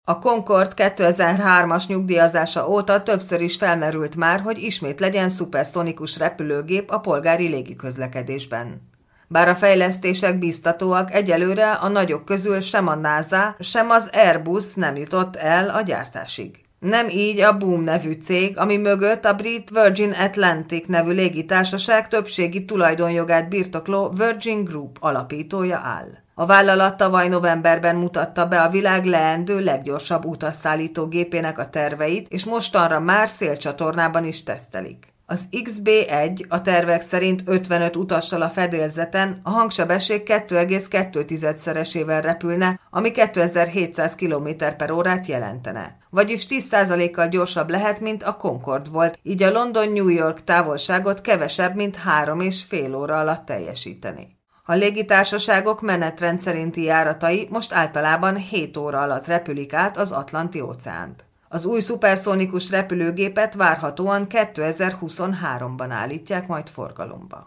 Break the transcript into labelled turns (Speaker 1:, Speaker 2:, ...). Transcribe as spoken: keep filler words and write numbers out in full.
Speaker 1: A Concorde kétezer-hármas nyugdíjazása óta többször is felmerült már, hogy ismét legyen szuperszonikus repülőgép a polgári légiközlekedésben. Bár a fejlesztések biztatóak, egyelőre a nagyok közül sem a NASA, sem az Airbus nem jutott el a gyártásig. Nem így a Boom nevű cég, ami mögött a brit Virgin Atlantic nevű légitársaság többségi tulajdonjogát birtokló Virgin Group alapítója áll. A vállalat tavaly novemberben mutatta be a világ leendő leggyorsabb utasszállító gépének a terveit, és mostanra már szélcsatornában is tesztelik. Az iksz bé egy a tervek szerint ötvenöt utassal a fedélzeten a hangsebesség kettő egész kettő-szeresével repülne, ami kétezer-hétszáz kilométer per órát jelentene. Vagyis tíz százalékkal gyorsabb lehet, mint a Concorde volt, így a London-New York távolságot kevesebb, mint három és fél óra alatt teljesíteni. A légitársaságok menetrend szerinti járatai most általában hét óra alatt repülik át az Atlanti-óceánt. Az új szuperszonikus repülőgépet várhatóan kétezer-huszonháromban állítják majd forgalomba.